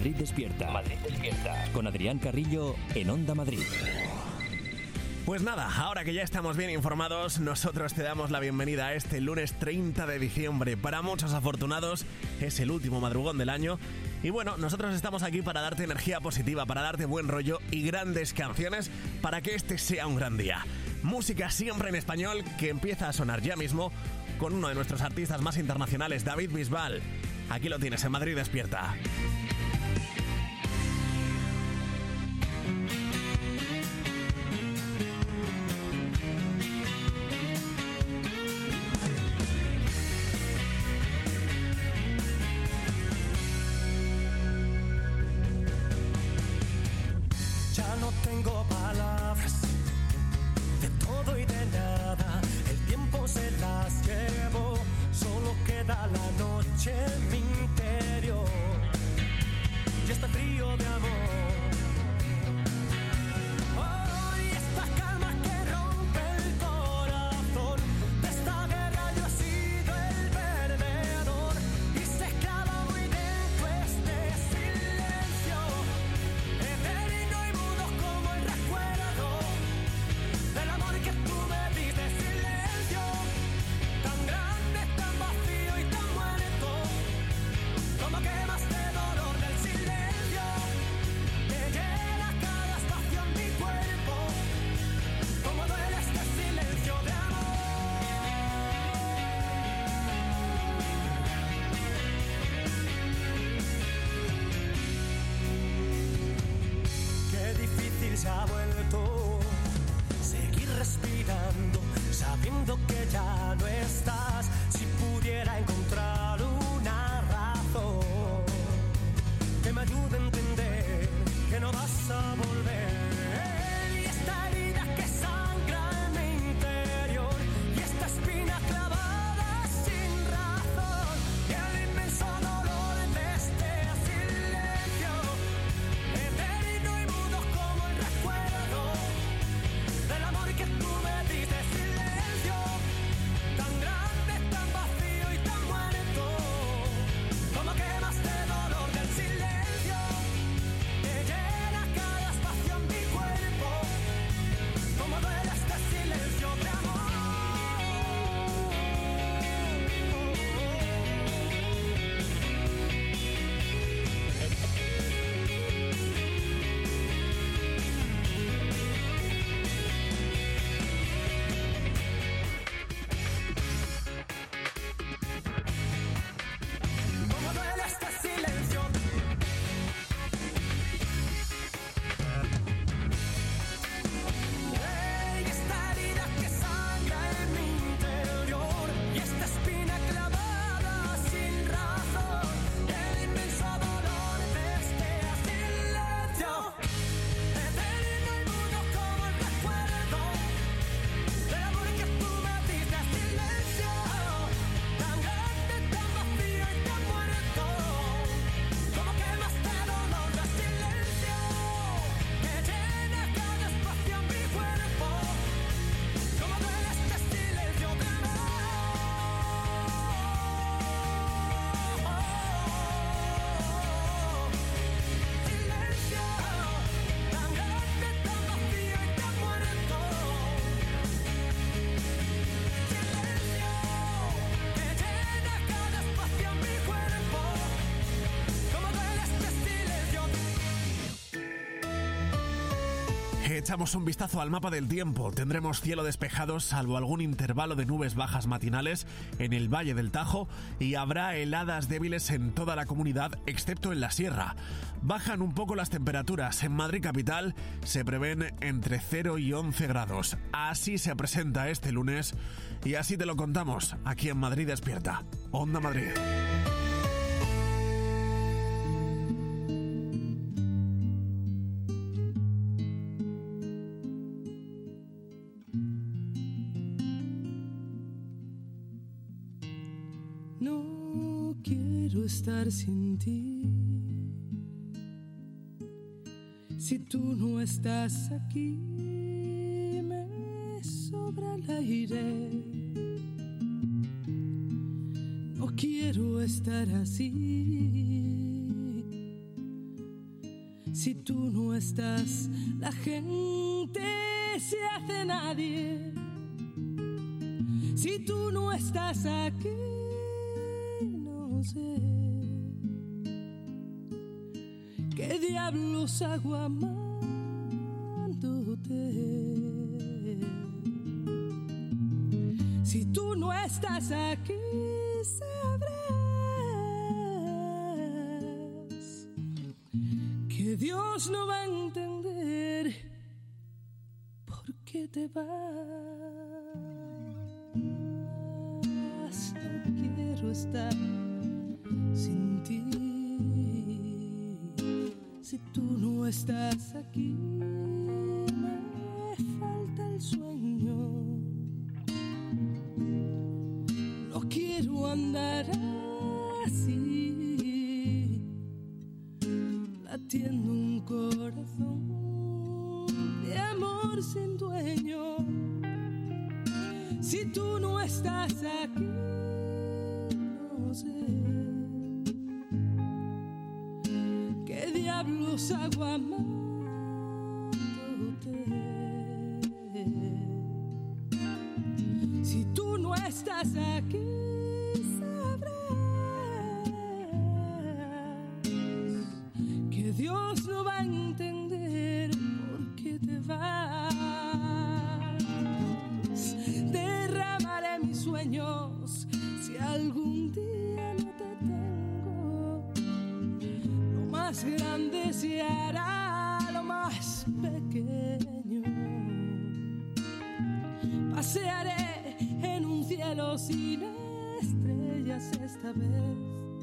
Madrid Despierta. Madrid Despierta. Con Adrián Carrillo en Onda Madrid. Pues nada, ahora que ya estamos bien informados, nosotros te damos la bienvenida a este lunes 30 de diciembre. Para muchos afortunados es el último madrugón del año. Y bueno, nosotros estamos aquí para darte energía positiva, para darte buen rollo y grandes canciones para que este sea un gran día. Música siempre en español que empieza a sonar ya mismo con uno de nuestros artistas más internacionales, David Bisbal. Aquí lo tienes en Madrid Despierta. Ya no tengo palabras de todo y de nada. El tiempo se las llevó. Solo queda la noche en mi interior. Y está frío de amor. Hoy esta calma que rompe el corazón. De esta guerra yo he sido el perdedor. Y se clava muy dentro este silencio. Eterno y mudo como el recuerdo del amor que tú me diste. Silencio tan grande, tan vacío y tan muerto. Como quemas de dolor del silencio que llena cada espacio en mi cuerpo. Como duele este silencio de amor. Qué difícil se ha vuelto seguir respirando, sabiendo que ya no estás. Si pudiera encontrar una razón que me ayude a entender que no vas a volver. Y esta herida que sangra en mi interior, y esta espina clavada sin razón, y el inmenso dolor de este silencio, eterno y mudo como el recuerdo del amor que tú me diste. Silencio tan grande, tan vacío y tan muerto. Como quemas de dolor del silencio que llena cada espacio en mi cuerpo. Como duele este silencio de amor. Como duele este silencio. Ey, esta herida que sangra en mi interior, y esta espina clavada sin razón, el inmenso dolor de este silencio, eterno y mudo como el recuerdo del amor que tú me diste. Silencio tan grande, tan vacío y tan muerto. Como quemas de dolor de silencio que llena cada espacio en mi cuerpo. Como duele este silencio de amor. Silencio tan grande, tan vacío y tan muerto. Silencio que llena cada espacio en mi cuerpo. Como duele este silencio. Echamos un vistazo al mapa del tiempo. Tendremos cielo despejado salvo algún intervalo de nubes bajas matinales en el Valle del Tajo y habrá heladas débiles en toda la comunidad excepto en la sierra. Bajan un poco las temperaturas. En Madrid capital se prevén entre 0 y 11 grados. Así se presenta este lunes y así te lo contamos aquí en Madrid Despierta. Onda Madrid. No quiero estar sin ti. Si tú no estás aquí, me sobra el aire. No quiero estar así. Si tú no estás, la gente se hace nadie. Si tú no estás aquí, no sé qué diablos hago amándote. Si tú no estás aquí, sabrás que Dios no va a entender por qué te vas. No quiero estar sin ti. Si tú no estás aquí, me falta el sueño. No quiero andar así, latiendo un corazón de amor sin dueño. Si tú no estás aquí, no sé qué diablos hago amándote. Si tú no estás aquí, sabrás que Dios no va a entender por qué te vas. Derramaré mis sueños si algún día no te tengo. Lo más grande se hará lo más pequeño. Pasearé en un cielo sin estrellas esta vez,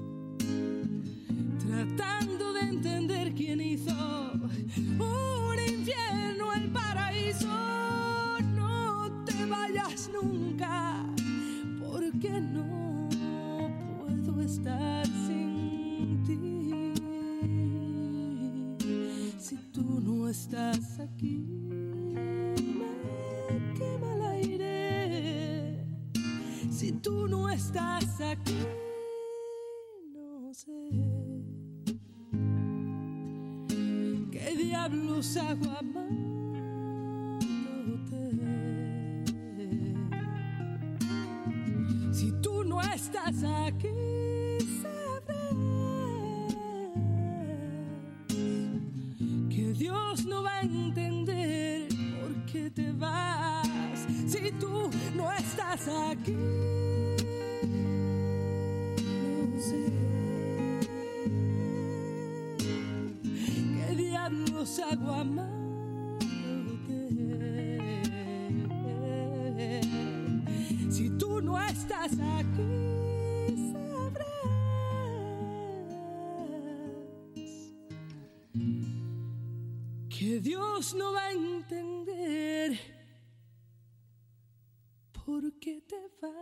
tratando de entender quién hizo un infierno el paraíso. No te vayas nunca, porque no puedo estar sin ti. Si tú no estás aquí, me quema el aire. Si tú no estás aquí, no sé qué diablos hago amándote. Si tú no estás aquí, sabrás que Dios no va a entender por qué te vas. Si tú no estás aquí, no sé qué diablos hago amándote. Si tú no estás aquí, sabrás que Dios no va a entender por qué te vas.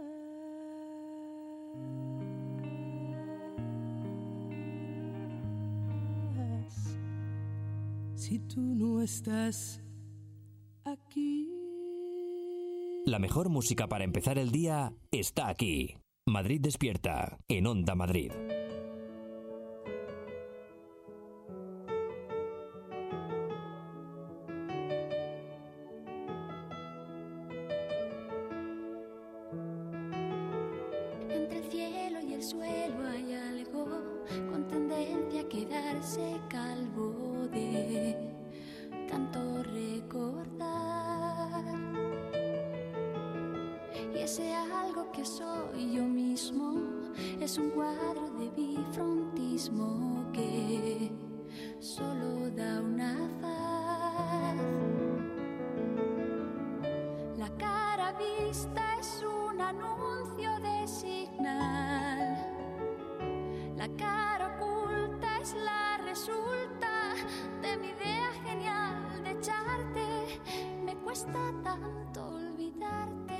Si tú no estás aquí. La mejor música para empezar el día está aquí. Madrid Despierta, en Onda Madrid. Entre el cielo y el suelo hay algo con tendencia a quedarse calvo de tanto recordar. Y ese algo que soy yo mismo es un cuadro de bifrontismo que solo da una faz. La cara vista es un anuncio de señal. La cara oculta es la resulta de mi idea genial de echarte. Me cuesta tanto olvidarte.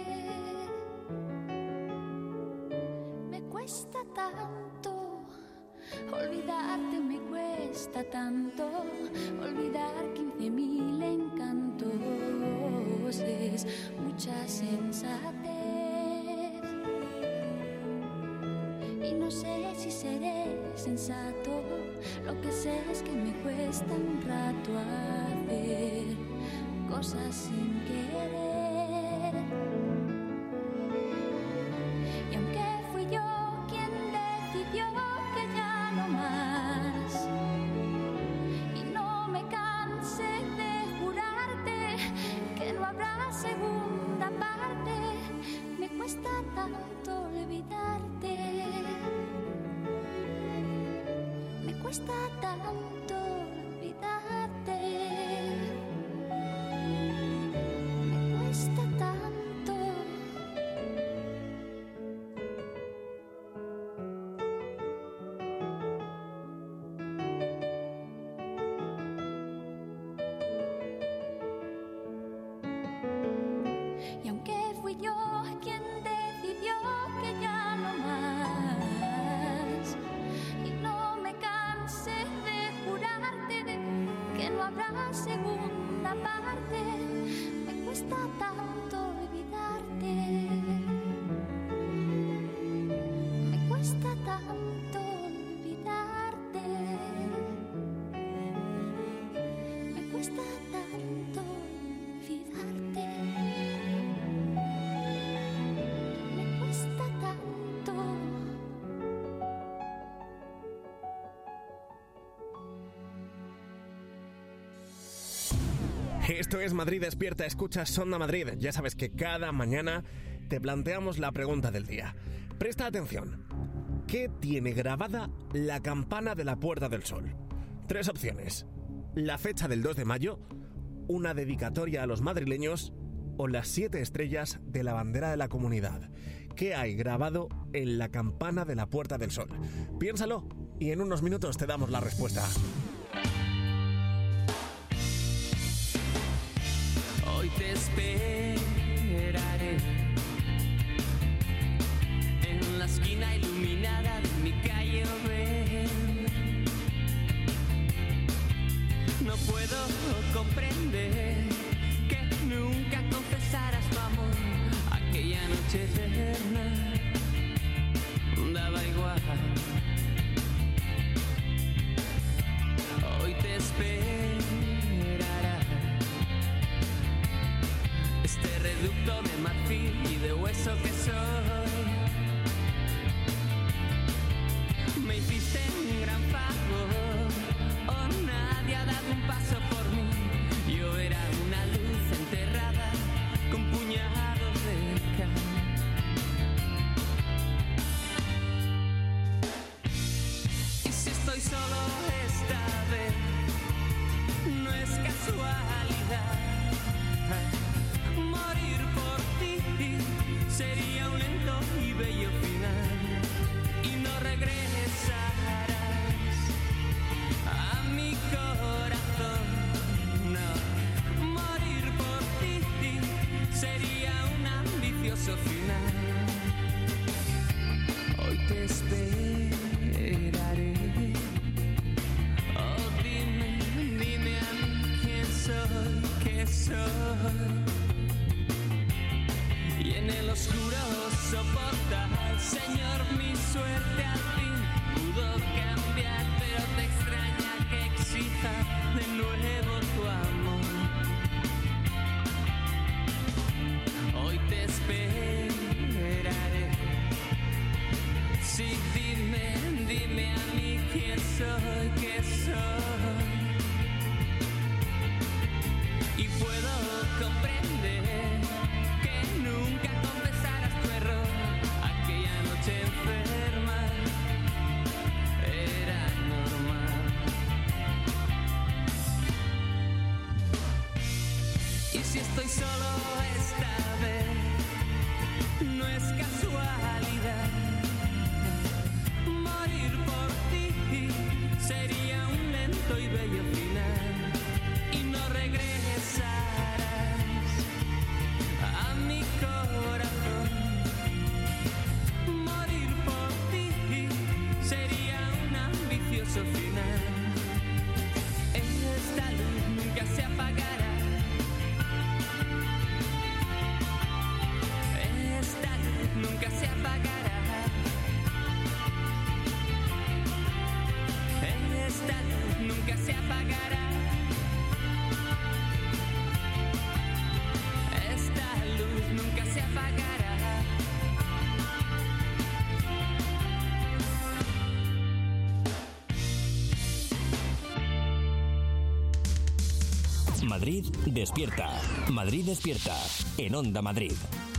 Me cuesta tanto olvidarte, me cuesta tanto olvidar 15.000 encantos. Es mucha sensatez. y no sé si seré sensato. Lo que sé es que me cuesta un rato hacer cosas sin querer. Y aunque fui yo quien decidió que ya no más, y no me canse de jurarte que no habrá segunda parte, me cuesta tanto olvidarte, me cuesta tanto olvidarte, me cuesta tanto. Y aunque fui yo quien decidió que ya no más, y no me canse de jurarte que no habrá segunda parte, me cuesta tanto olvidarte, me cuesta tanto olvidarte, me cuesta tanto olvidarte, me cuesta tanto. Esto es Madrid Despierta, escuchas Sonda Madrid. Ya sabes que cada mañana te planteamos la pregunta del día. Presta atención. ¿Qué tiene grabada la campana de la Puerta del Sol? 3 opciones. La fecha del 2 de mayo, una dedicatoria a los madrileños o las 7 estrellas de la bandera de la comunidad. ¿Qué hay grabado en la campana de la Puerta del Sol? Piénsalo y en unos minutos te damos la respuesta. Hoy te esperaré en la esquina iluminada de mi calle. Ven. No puedo comprender que nunca confesaras tu amor. Aquella noche eterna daba igual. Hoy te esperará este reducto de marfil y de hueso que soy. Me hiciste un gran favor, oh, nadie ha dado un paso por mí. Yo era una luz enterrada con puñados de cal. Y si estoy solo esta vez, no es casualidad. Morir por ti sería un lento y bello final, y no regresarás a mi corazón. No, morir por ti sería un ambicioso final. Hoy te esperaré. Oh, dime, dime a mí quién soy, qué soy. Y en el oscuro soportar, Señor, mi suerte al fin pudo cambiar, pero te extraña que exija de nuevo tu amor. Hoy te esperaré. Sí, dime, dime a mí quién soy, qué soy. Y puedo comprender que nunca confesaras tu error. Aquella noche enferma era normal. Y si estoy solo esta vez, no es casualidad. Morir por ti sería un lento y bello final, y no regresarás a mi corazón. Morir por ti sería un ambicioso final. Esta luz nunca se apagará. Esta luz nunca se apagará. Madrid despierta. Madrid despierta. En Onda Madrid.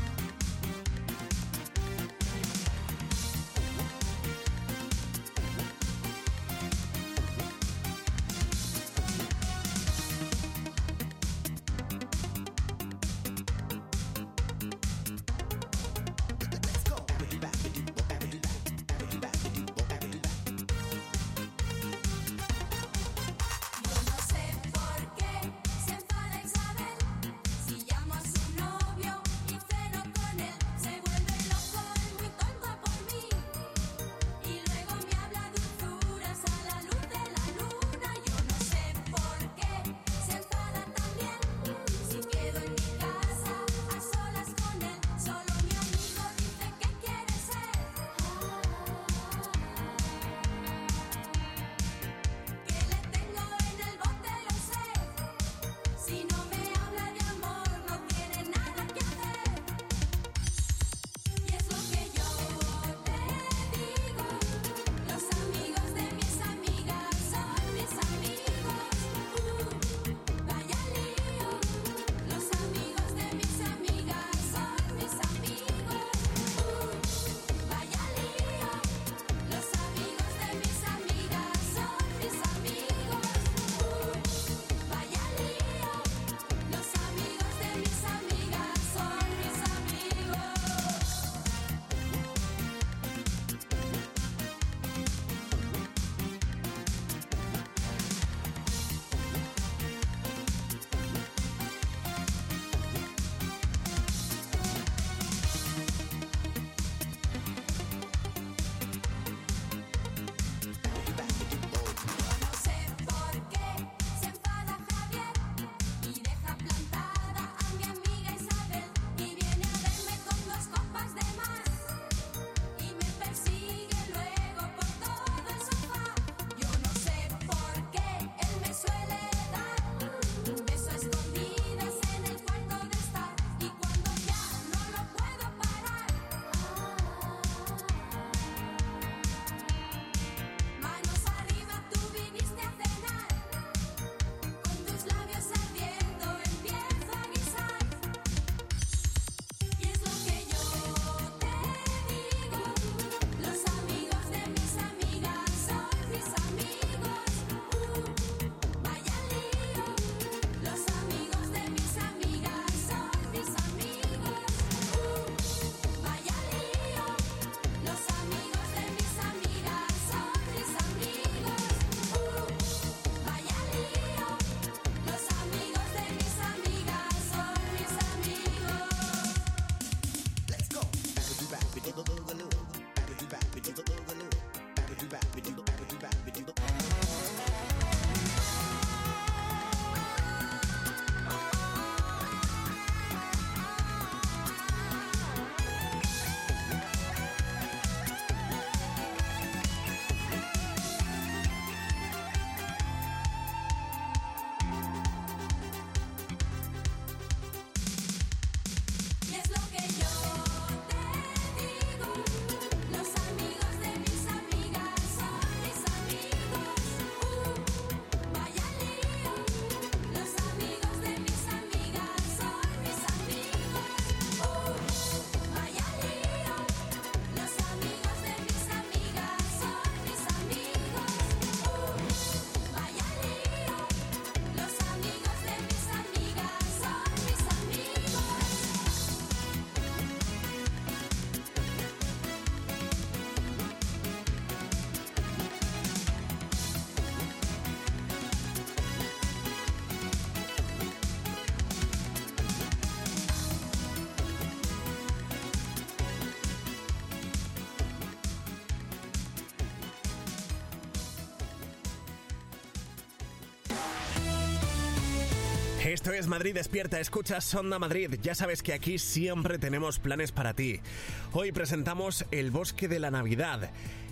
Esto es Madrid Despierta, escuchas Onda Madrid. Ya sabes que aquí siempre tenemos planes para ti. Hoy presentamos El Bosque de la Navidad.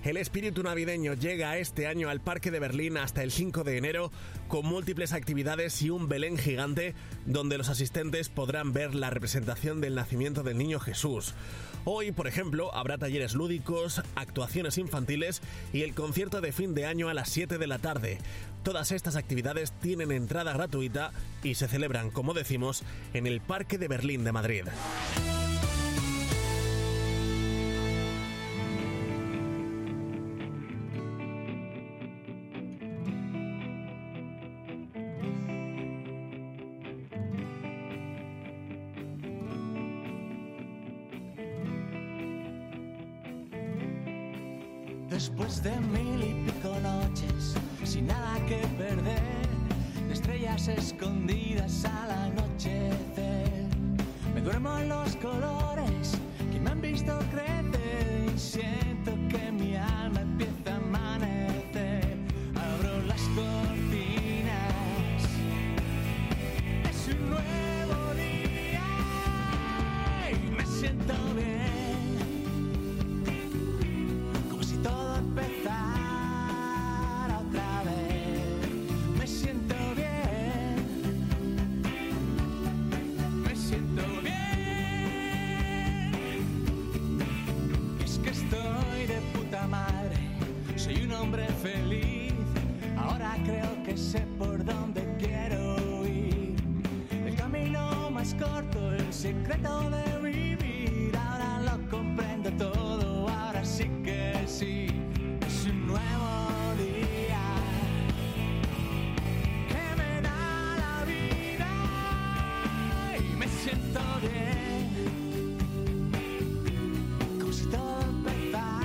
El espíritu navideño llega este año al Parque de Berlín hasta el 5 de enero con múltiples actividades y un Belén gigante donde los asistentes podrán ver la representación del nacimiento del niño Jesús. Hoy, por ejemplo, habrá talleres lúdicos, actuaciones infantiles y el concierto de fin de año a las 7 de la tarde. Todas estas actividades tienen entrada gratuita y se celebran, como decimos, en el Parque de Berlín de Madrid. Después de 1000 y pico noches, sin nada que perder, de estrellas escondidas al anochecer, me duermo en los colores que me han visto crecer y siento que mi alma empieza a amanecer. Abro las cortinas, es un nuevo día y me siento bien. Soy un hombre feliz, ahora creo que sé por dónde quiero ir. El camino más corto, el secreto de vivir. Ahora lo comprendo todo, ahora sí que sí. Es un nuevo día que me da la vida y me siento bien, como si todo empezara.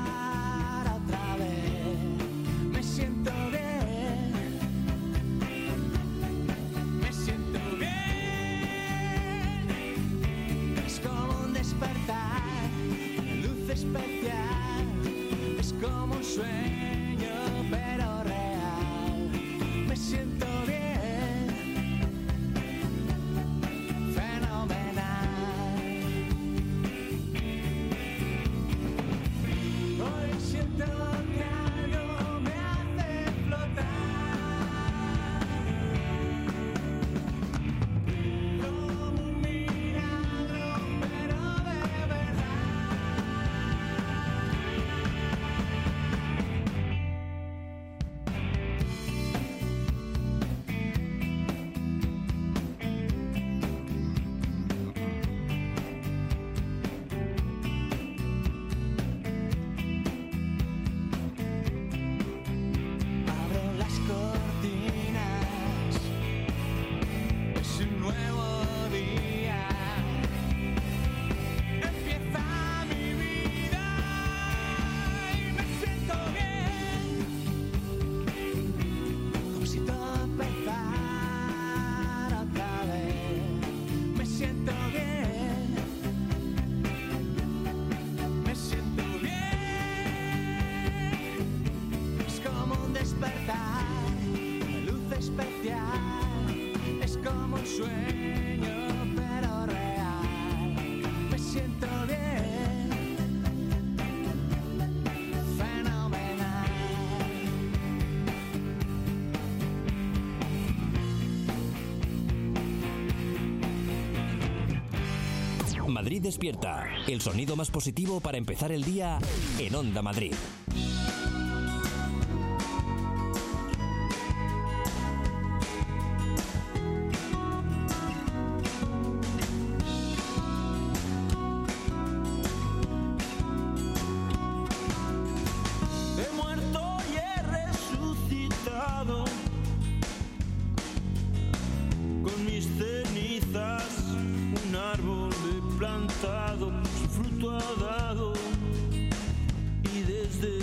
Especial, es como un sueño pero real. Me siento bien, fenomenal. Hoy siento que algo me hace flotar, como un milagro pero de verdad. Madrid despierta, el sonido más positivo para empezar el día en Onda Madrid. He muerto y he resucitado con mis cenizas, un árbol he plantado, su fruto ha dado y desde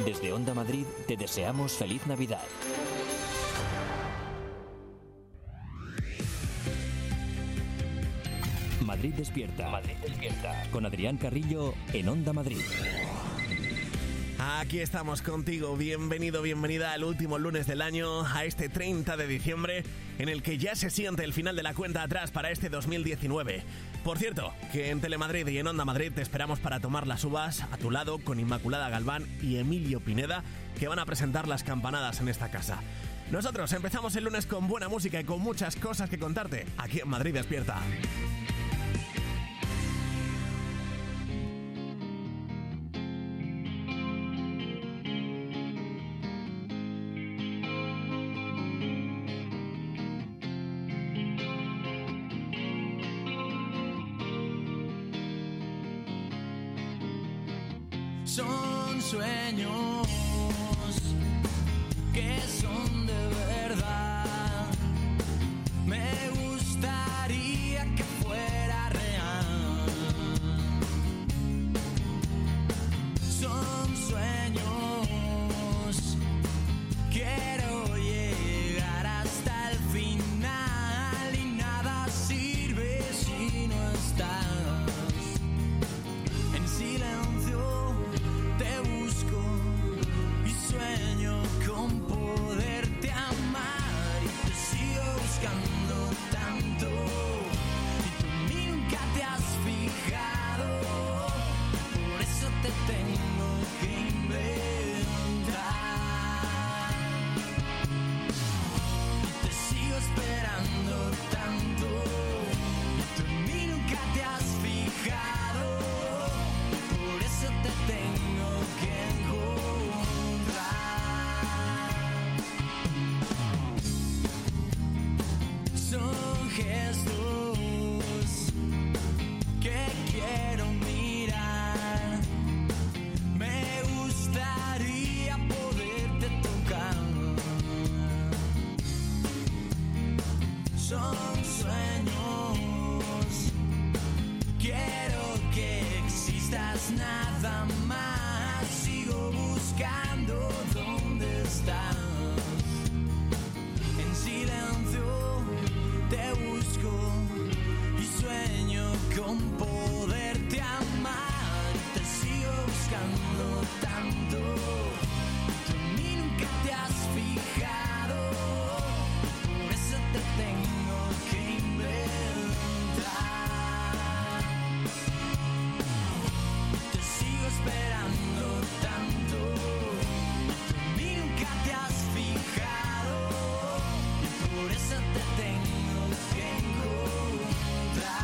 Desde Onda Madrid te deseamos feliz Navidad. Madrid despierta. Madrid despierta. Con Adrián Carrillo en Onda Madrid. Aquí estamos contigo, bienvenido, bienvenida al último lunes del año, a este 30 de diciembre, en el que ya se siente el final de la cuenta atrás para este 2019. Por cierto, que en Telemadrid y en Onda Madrid te esperamos para tomar las uvas a tu lado con Inmaculada Galván y Emilio Pineda, que van a presentar las campanadas en esta casa. Nosotros empezamos el lunes con buena música y con muchas cosas que contarte, aquí en Madrid Despierta. Son sueños que son de verdad. Me gustaría que fuera real. Son sueños, quiero llegar hasta el final y nada sirve si no estás. En silencio te busco y sueño con poderte amar y te sigo buscando tanto y tú nunca te has fijado, por eso te tengo que inventar y te sigo esperando tanto y tú nunca te has fijado, por eso te tengo que encontrar. Son gestos que quiero mirar. Me gustaría poderte tocar. Son sueños, quiero que existas nada más. Sigo buscando dónde estás. En silencio te busco y sueño con poderte amar. Te sigo buscando tanto, tú ni nunca te has fijado, por eso te tengo que inventar. Te sigo esperando tanto, tú ni nunca te has fijado, y por eso te tengo que encontrar.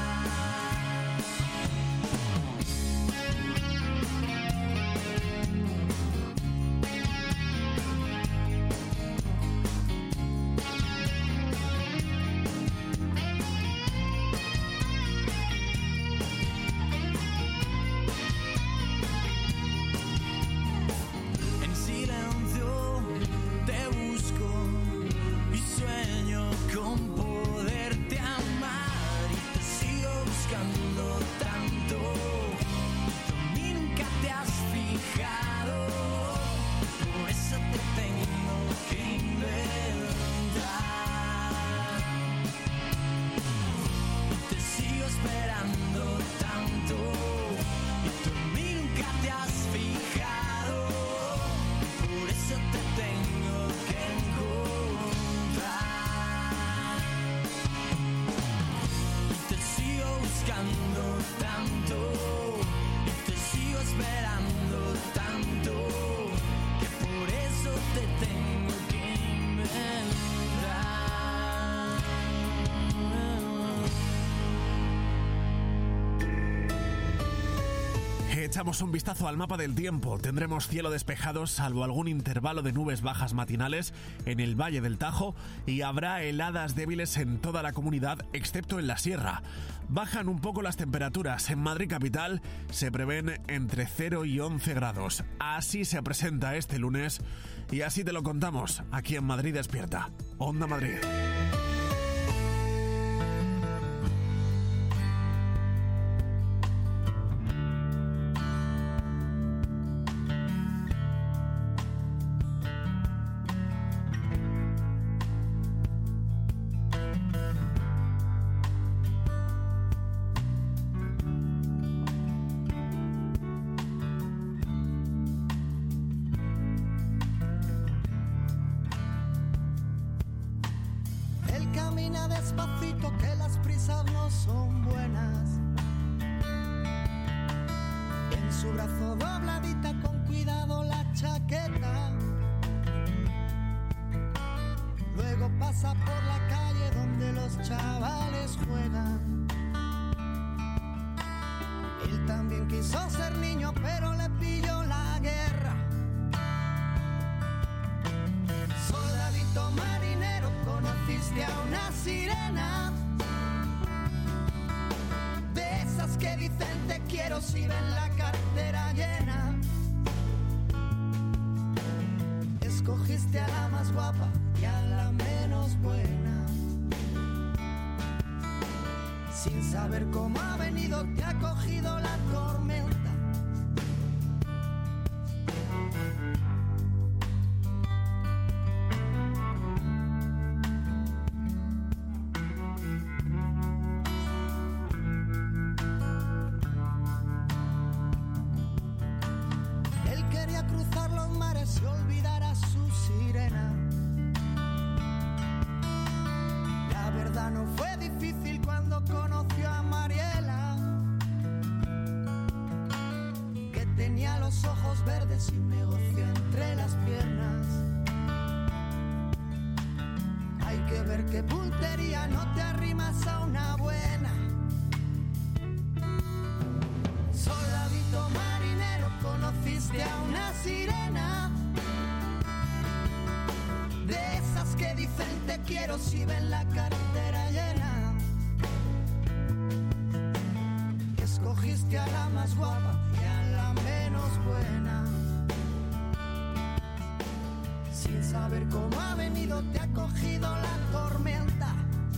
En silencio te busco y sueño con poderte amar y te sigo buscando tanto, tú ni nunca te has fijado, por eso te tengo que inventar. Te sigo esperando tanto y tú ni nunca te has fijado, por eso te tengo que encontrar. Te sigo buscando tanto y te sigo esperando tanto, que por eso te tengo que inventar. Echamos un vistazo al mapa del tiempo. Tendremos cielo despejado salvo algún intervalo de nubes bajas matinales en el Valle del Tajo y habrá heladas débiles en toda la comunidad excepto en la sierra. Bajan un poco las temperaturas. En Madrid capital se prevén entre 0 y 11 grados. Así se presenta este lunes y así te lo contamos aquí en Madrid Despierta. Onda Madrid. camina despacito, que las prisas no son buenas. En su brazo dobladita con cuidado la chaqueta. Luego pasa por la calle donde los chavales juegan. Él también quiso ser niño, pero le pilló la guerra. Soldadito marinero, conociste a una sirena, de esas que dicen te quiero si ven la cartera llena. Escogiste a la más guapa y a la menos buena. Sin saber cómo ha venido, te ha cogido la tormenta. Él quería cruzar los mares y olvidar a su sirena. La verdad no fue difícil cuando conoció a Mariela, que tenía los ojos verdes y un negocio entre las piernas. Hay que ver qué puntería, no te arrimas a una buena. Soldadito marinero, conociste a una sirena, de esas que dicen te quiero si ven la cartera llena. Escogiste a la más guapa y a la menos buena. Sin saber cómo ha venido, te ha cogido la tormenta.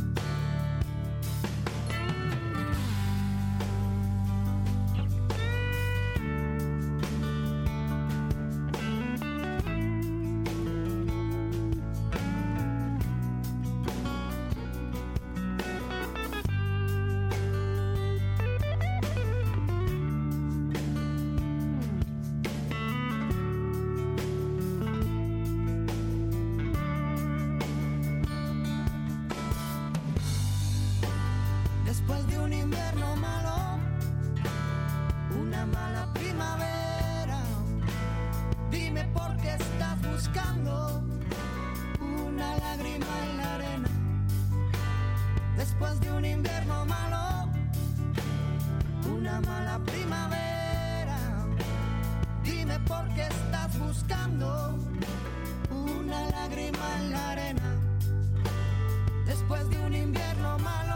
Después de un invierno malo, una mala primavera, dime por qué estás buscando una lágrima en la arena. Después de un invierno malo, una mala primavera, dime por qué estás buscando una lágrima en la arena. Después de un invierno malo,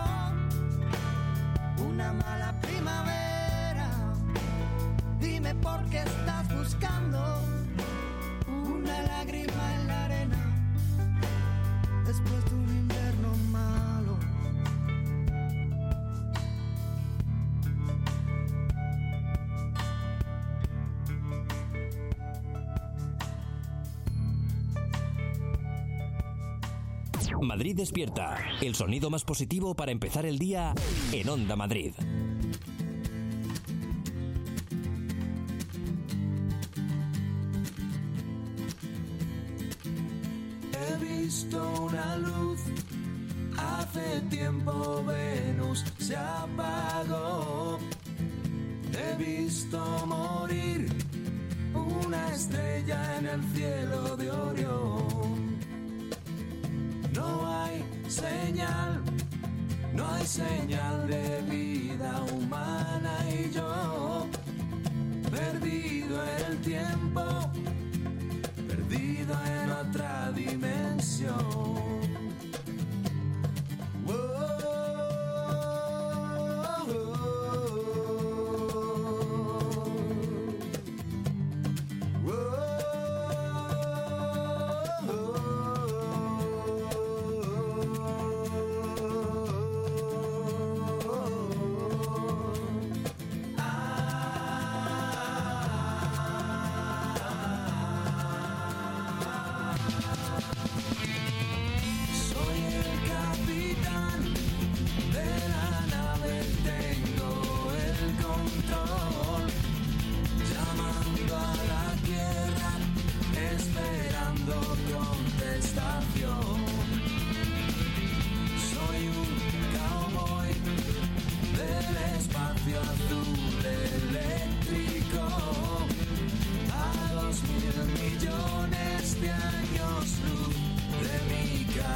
una mala primavera, dime por qué estás buscando una lágrima en la arena. Después de un invierno malo. Madrid Despierta, el sonido más positivo para empezar el día en Onda Madrid. He visto una luz, hace tiempo Venus se apagó. He visto morir una estrella en el cielo de Orión. No hay señal, no hay señal de vida humana y yo, perdido en el tiempo, perdido en otra dimensión.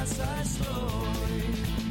casa estoy.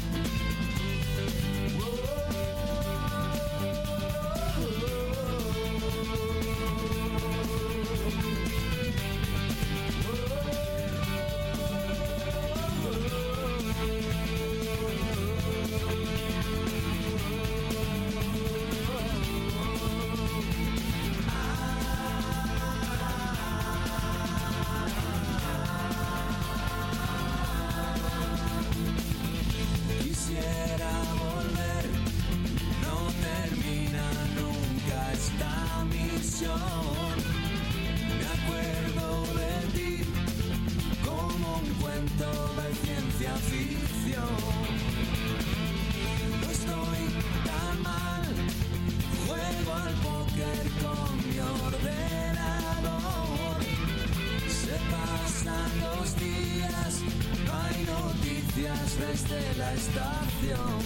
Quisiera volver, no termina nunca esta misión. Me acuerdo de ti como un cuento de ciencia ficción. No estoy tan mal, juego al póker con mi ordenador. Se pasan los días, no hay noticias desde la estación.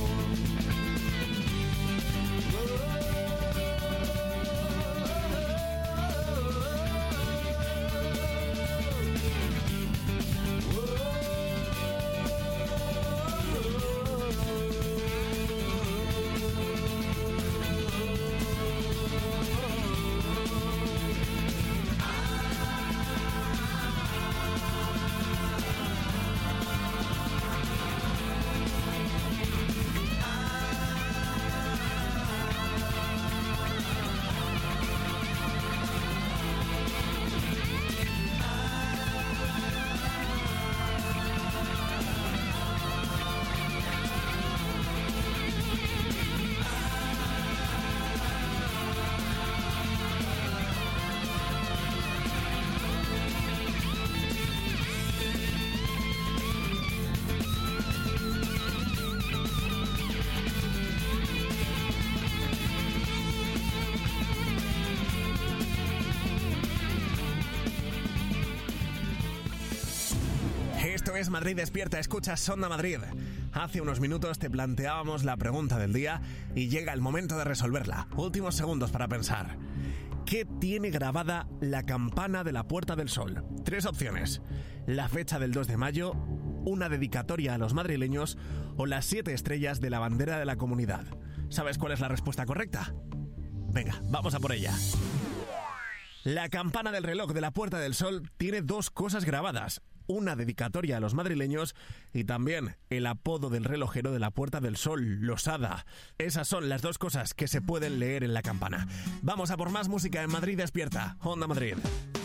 Esto es Madrid Despierta, escuchas Onda Madrid. Hace unos minutos te planteábamos la pregunta del día y llega el momento de resolverla. Últimos segundos para pensar. ¿Qué tiene grabada la campana de la Puerta del Sol? 3 opciones. La fecha del 2 de mayo, una dedicatoria a los madrileños o las 7 estrellas de la bandera de la comunidad. ¿Sabes cuál es la respuesta correcta? Venga, vamos a por ella. La campana del reloj de la Puerta del Sol tiene 2 cosas grabadas. Una dedicatoria a los madrileños y también el apodo del relojero de la Puerta del Sol, Losada. Esas son las 2 cosas que se pueden leer en la campana. Vamos a por más música en Madrid Despierta, Onda Madrid.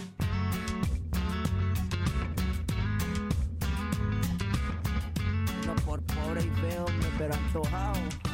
No por pobre y feo, pero antojado.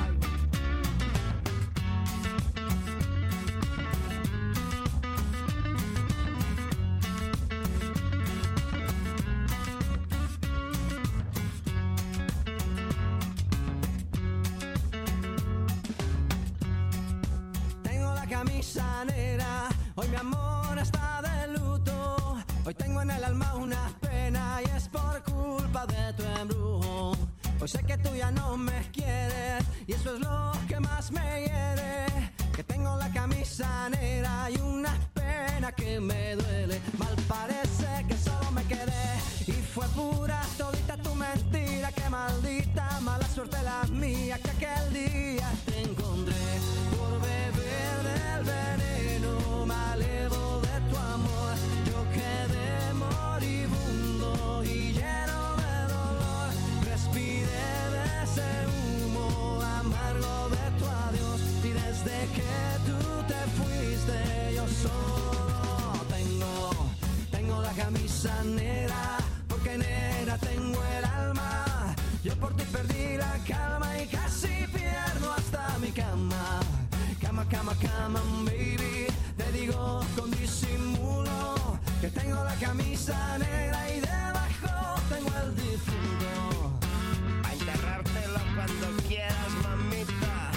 Camisa negra, hoy mi amor está de luto. Hoy tengo en el alma una pena y es por culpa de tu embrujo. Hoy sé que tú ya no me quieres y eso es lo que más me hiere. Que tengo la camisa negra y una pena que me duele. Mal parece que solo me quedé y fue pura todita tu mentira. Que maldita mala suerte la mía que aquel día te encontré por beber del veneno malevo de tu amor. Yo quedé moribundo y lleno de dolor. Respiré de ese humo amargo de tu adiós y desde que tú te fuiste yo solo tengo la camisa negra, porque negra tengo el alma. Yo por ti perdí la calma y casi pierdo hasta mi cama. Cama, cama, cama, baby. Te digo con disimulo que tengo la camisa negra y debajo tengo el difunto. A enterrártelo cuando quieras, mamita.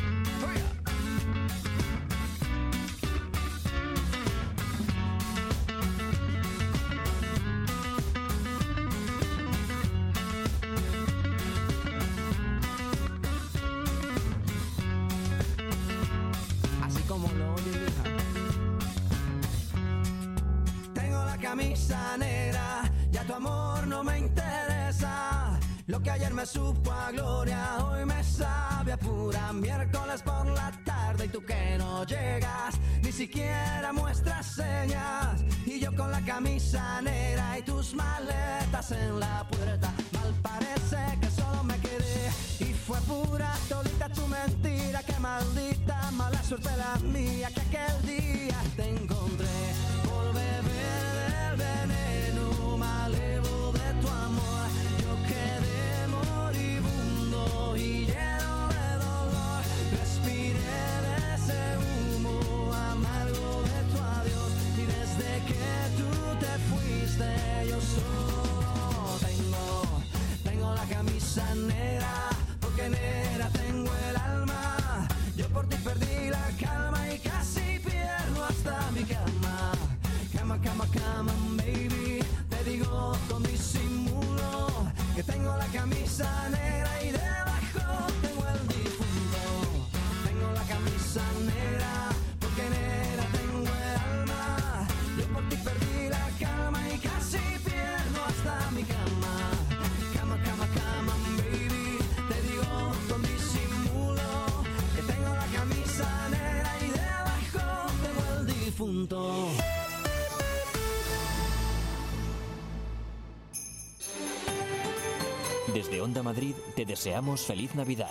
Como lo oyes, hija. Tengo la camisa negra, ya tu amor no me interesa. Lo que ayer me supo a gloria, hoy me sabe a pura. Miércoles por la tarde y tú que no llegas, ni siquiera muestras señas. Y yo con la camisa negra y tus maletas en la puerta. Mal parece que solo me quedé y fue pura todita tu mentira. Qué maldita mala suerte la mía que aquel día te encontré por beber del veneno malevo de tu amor. Yo quedé moribundo y lleno de dolor. Respiré de ese humo amargo de tu adiós. Y desde que tú te fuiste yo solo tengo la camisa negra. Porque negra tengo el alma. Yo por ti perdí la calma y casi pierdo hasta mi cama. Cama, cama, cama, baby. Te digo con disimulo que tengo la camisa negra y debajo tengo el difunto. Tengo la camisa negra porque negra tengo el alma. Yo por ti perdí la calma y casi pierdo hasta mi cama. Cama, cama, cama, baby. Te digo con disimulo que tengo la camisa negra y debajo tengo el difunto. Desde Onda Madrid te deseamos feliz Navidad.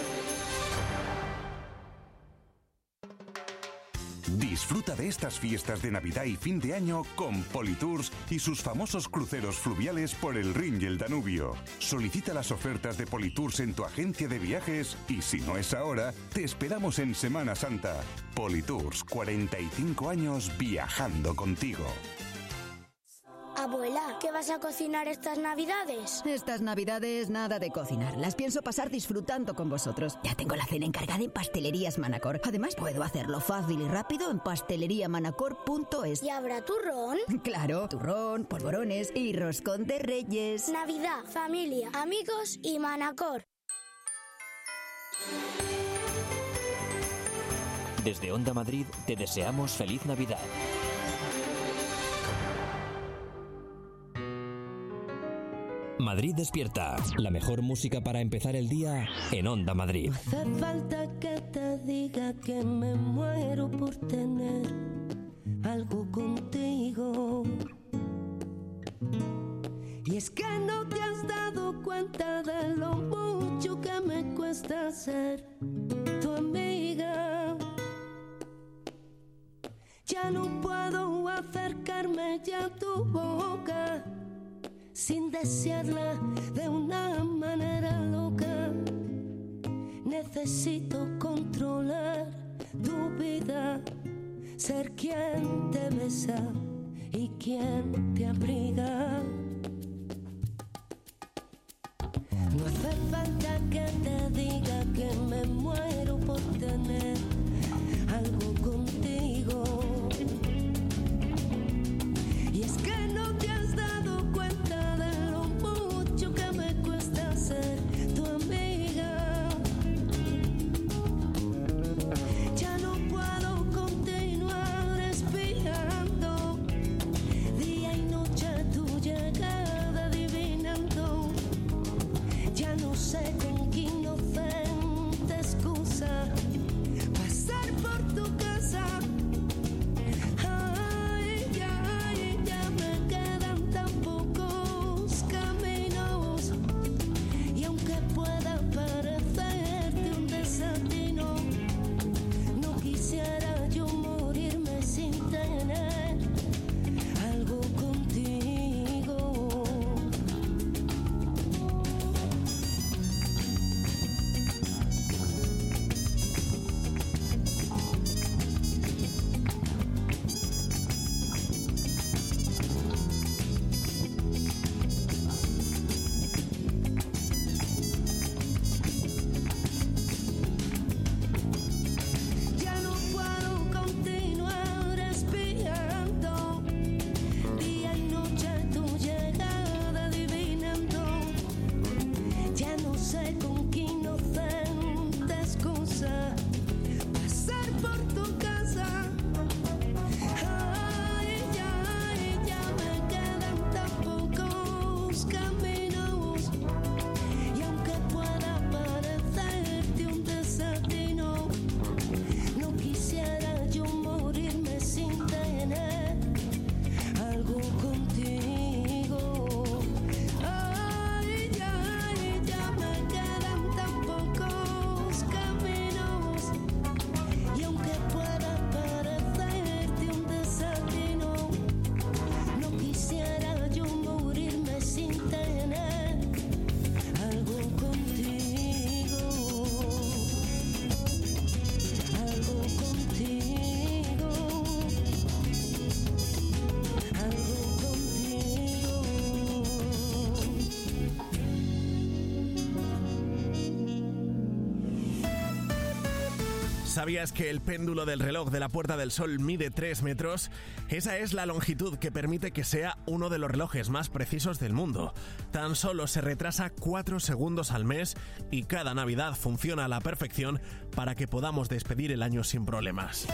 Disfruta de estas fiestas de Navidad y fin de año con Politours y sus famosos cruceros fluviales por el Rin y el Danubio. Solicita las ofertas de Politours en tu agencia de viajes y si no es ahora, te esperamos en Semana Santa. Politours, 45 años viajando contigo. Abuela, ¿qué vas a cocinar estas Navidades? Estas Navidades nada de cocinar. Las pienso pasar disfrutando con vosotros. Ya tengo la cena encargada en Pastelerías Manacor. Además, puedo hacerlo fácil y rápido en pasteleriamanacor.es. ¿Y habrá turrón? Claro, turrón, polvorones y roscón de Reyes. Navidad, familia, amigos y Manacor. Desde Onda Madrid te deseamos feliz Navidad. Madrid despierta. La mejor música para empezar el día en Onda Madrid. No hace falta que te diga que me muero por tener algo contigo. Y es que no te has dado cuenta de lo mucho que me cuesta ser tu amiga. Ya no puedo acercarme ya a tu boca sin desearla de una manera loca. Necesito controlar tu vida, ser quien te besa y quien te abriga. No hace falta que te diga que me muero por tener algo contigo. Y es que no te has dado cuenta de lo mucho que me cuesta ser tu amiga. Ya no puedo continuar espiando día y noche tu llegada. ¿Sabías que el péndulo del reloj de la Puerta del Sol mide 3 metros? Esa es la longitud que permite que sea uno de los relojes más precisos del mundo. Tan solo se retrasa 4 segundos al mes y cada Navidad funciona a la perfección para que podamos despedir el año sin problemas.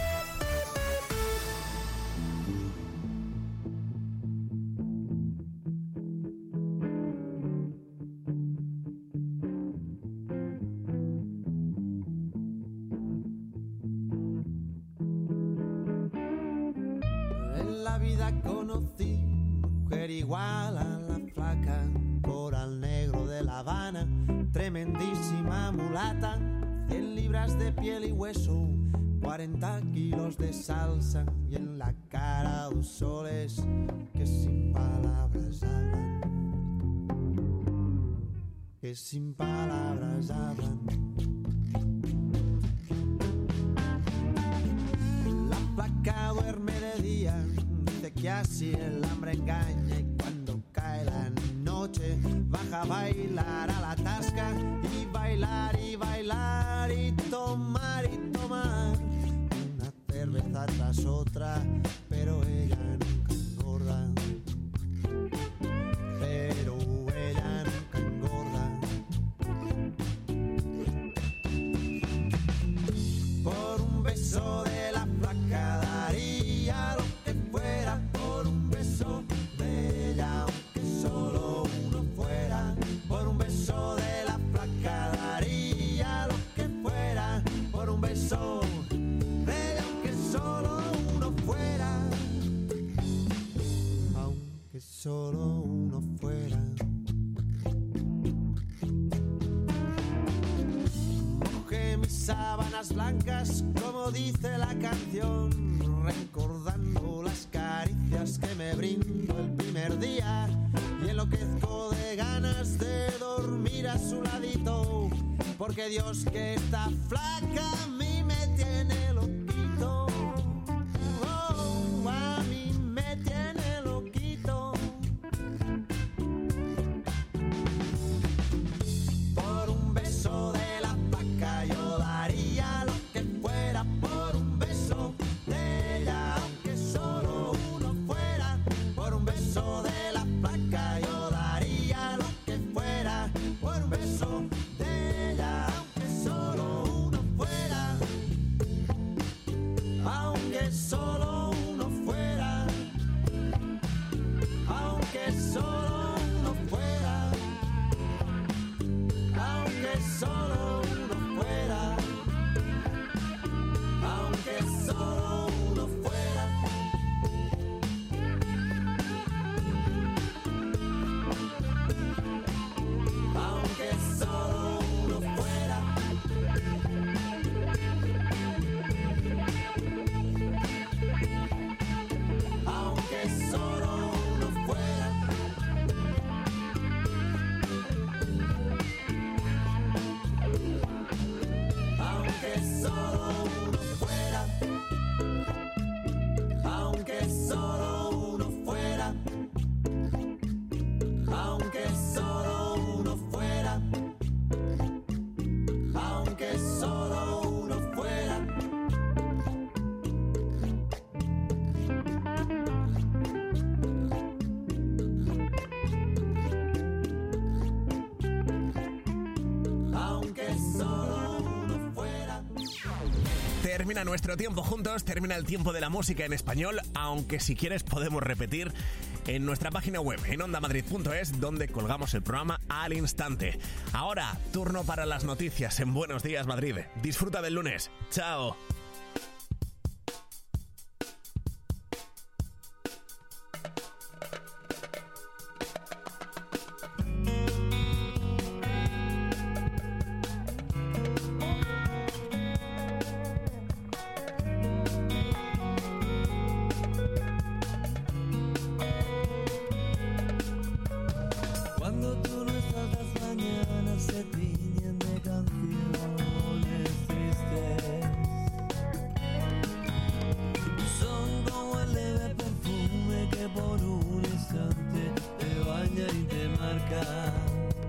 Conocí mujer igual a la flaca, coral negro de La Habana, tremendísima mulata, 100 libras de piel y hueso, 40 kilos de salsa y en la cara 2 soles que sin palabras hablan, que sin palabras hablan. La flaca duerme de día, que así el hambre engaña y cuando cae la noche baja a bailar a la tasca y bailar y tomar una cerveza tras otra, pero ella nunca engorda, pero ella nunca engorda. Por un beso de la flaca daría lo que fuera, por un beso de ella, aunque solo uno fuera. Por un beso de la flaca daría lo que fuera, por un beso de ella, aunque solo uno fuera, aunque solo uno fuera. Mojé mis sábanas blancas, como dice la canción, recordando las caricias que me brindó el primer día, y enloquezco de ganas de dormir a su ladito, porque Dios que está flaca a mí me tiene loquito, oh, a mí me tiene loquito. Por un beso de la flaca yo daría lo que fuera, por un beso de ella, aunque solo uno fuera. Por un beso de la flaca yo daría lo que fuera, por un beso de ella, aunque solo uno fuera, aunque solo uno fuera, aunque solo uno fuera, aunque solo uno fuera, aunque solo uno fuera. Aunque solo uno fuera. Aunque solo uno fuera. Aunque solo uno fuera. Aunque solo uno fuera. Aunque solo uno fuera. Aunque solo uno fuera. Aunque solo uno fuera. Termina nuestro tiempo juntos, termina el tiempo de la música en español, aunque si quieres podemos repetir en nuestra página web, en ondamadrid.es, donde colgamos el programa al instante. Ahora, turno para las noticias en Buenos Días Madrid. Disfruta del lunes. ¡Chao! Cuando tú no estás, las mañanas se tiñen de canciones tristes. Son como el leve perfume que por un instante te baña y te marca.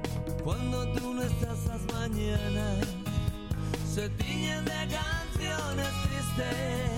Cuando tú no estás, las mañanas se tiñen de canciones triste.